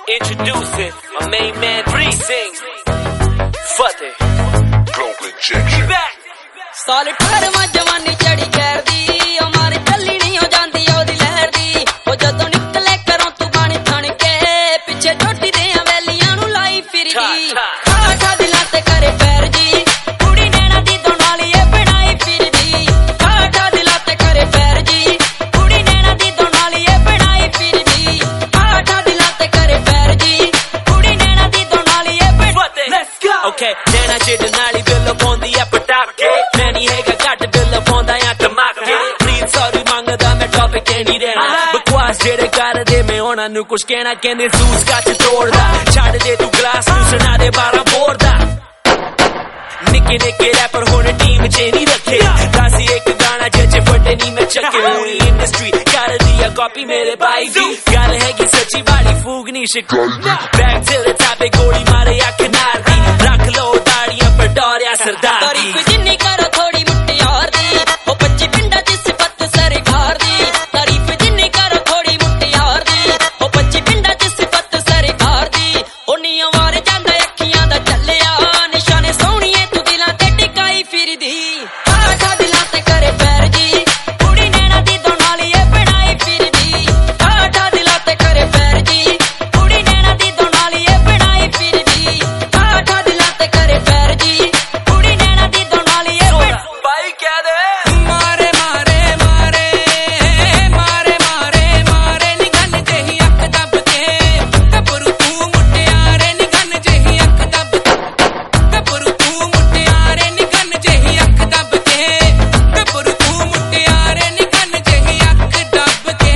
Introducing my main man, Bree Sings. Fateh. Global injection. Back. साल 18वां जवानी चढ़ी खैर दी ओ मार चली नहीं हो जांदी ओदी लहर दी ओ जदों निकले घरों तू बन थण के पिछे झोटी दे हवेलियां नू लाई फिरदी ठा दिलां ते करे पैर जी कुड़ी नैना दी दोनाली ए बनाई फिरदी ठा दिलां ते करे पैर जी कुड़ी नैना दी दोनाली ए बनाई फिरदी ठा दिलां ते करे पैर जी कुड़ी नैना दी दोनाली ए Fateh. Let's go. Okay, नैना च दोनाली बिल पौंदी ऐ पटाके नहीं हैगा घट बिल पौंदा या धमाके प्लीज सॉरी मंगदा मैं टॉपिक नहीं रहना बकवास जेड़े करदे मैं ਉਹਨਾਂ ਨੂੰ ਕੁਛ ਕਹਿਣਾ ਕਹਿੰਦੇ ਜੂਸ ਕੱਚ ਤੋੜਦਾ ਛੱਡ ਦੇ ਤੂੰ ਗਲਾਸ ਨੂੰ ਸੁਣਾ ਦੇ 12 ਬੋਰ ਦਾ ਨਿੱਕੇ ਨਿੱਕੇ ਰੈਪਰ ਹੁਣ ਟੀਮ 'ਚ ਨਹੀਂ ਰੱਖੇ ਦੱਸ ਇੱਕ ਗਾਣਾ ਜਿੱਚ ਫਟੇ ਨਹੀਂ ਮੈਂ ਚੱਕੇ ਪੂਰੀ ਇੰਡਸਟਰੀ ਕਰਦੀ ਆ ਕਾਪੀ ਮੇਰੇ ਬਾਈ ਦੀ ਗੱਲ ਹੈਗੀ ਸੱਚੀ ਵਾਲੀ ਫੂਕ ਨਹੀਂ ਸ਼ਿਕਾਈ ਬੈਕ ਟੂ ਦ ਟਾਪ ਗੋਲੀ ਮਾਰੇ ਅੱਖ ਨਾਰ ਦੀ ਰੱਖ ਲੋ ਦਾੜੀਆਂ ਪਰ ਡੋਰਿਆ ਸਰਦਾਰ ਤਾਰੀਫ ਜਿੰਨੀ ਕਰੋ ਥੋੜੀ ਮੁਟਿਆਰ ਦੀ ਉਹ 25 ਪਿੰਡਾਂ 'ਚ ਸਿਫਤ ਸਰਕਾਰ ਦੀ ਤਾਰੀਫ ਜਿੰਨੀ ਕਰੋ ਥੋੜੀ ਮੁਟਿਆਰ ਦੀ ਉਹ 25 ਪਿੰਡਾਂ 'ਚ ਸਿਫਤ ਸਰਕਾਰ ਦੀ ਉਹ ਨੀਆਂ ਵਾਰ ਜਾਂਦਾ ਅੱਖੀਆਂ ਦਾ ਚੱਲਿਆ ਨਿਸ਼ਾਨੇ ਸੋਹਣੀਏ ਤੂੰ ਦਿਲਾਂ ਤੇ ਟਿਕਾਈ ਫਿਰਦੀ ਠਾ ਦਿਲਾਂ ਤੇ ਕਰੇ ਪੈਰ ਜੀ ਕੁੜੀ ਨੈਣਾ ਦੀ ਦੋਨਾਲੀ ਏ ਬਣਾਈ ਫਿਰਦੀ ਠਾ ਦਿਲਾਂ ਤੇ ਕਰੇ ਪੈਰ ਜੀ ਕੁੜੀ ਨੈਣਾ ਦੀ ਦੋਨਾਲੀ ਏ ਬਣਾਈ ਫਿਰਦੀ ਠਾ ਦਿਲਾਂ ਤੇ ਕਰੇ ਪੈਰ ਜੀ ਕੁੜੀ ਨੈਣਾ ਦੀ ਦੋਨਾਲੀ ਏ ਬਾਈ ਕਹਿ ਦੇ ਮਾਰੇ ਮਾਰੇ ਮਾਰੇ ਮਾਰੇ ਮਾਰੇ ਮਾਰੇ ਨਿਗਨ ਜਿਹੀ ਅੱਖ ਦੱਬ ਕੇ ਗੱਭਰੂ ਤੂੰ ਮੁਟਿਆਰੇ ਨਿਗਨ ਜਿਹੀ ਅੱਖ ਦੱਬ ਗੱਭਰੂ ਤੂੰ ਮੁਟਿਆਰੇ ਨਿਗਨ ਜਿਹੀ ਅੱਖ ਦੱਬ ਕੇ ਗੱਭਰੂ ਤੂੰ ਮੁਟਿਆਰੇ ਨਿਗਨ ਜਿਹੀ ਅੱਖ ਦੱਬ ਕੇ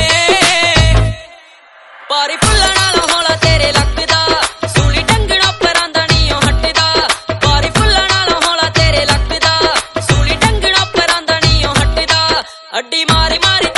ਪਾਰੀ ਫੁੱਲਾਂ ਨਾਲ ਹੌਲਾ ਤੇਰੇ ਲੱਗਦਾ ਸੂਲੀ ਡੰਗਣਾ ਪਰਾਂ ਦਾ ਨੀ ਉਹ ਹਟਦਾ ਪਾਰੀ ਫੁੱਲਾਂ ਨਾਲ ਹੌਲਾ ਤੇਰੇ ਲੱਗਦਾ ਸੂਲੀ ਡੰਗਣਾ ਪਰਾਂ ਦਾ ਨੀ ਉਹ ਹਟਦਾ ਅੱਡੀ ਮਾਰੀ ਮਾਰੀ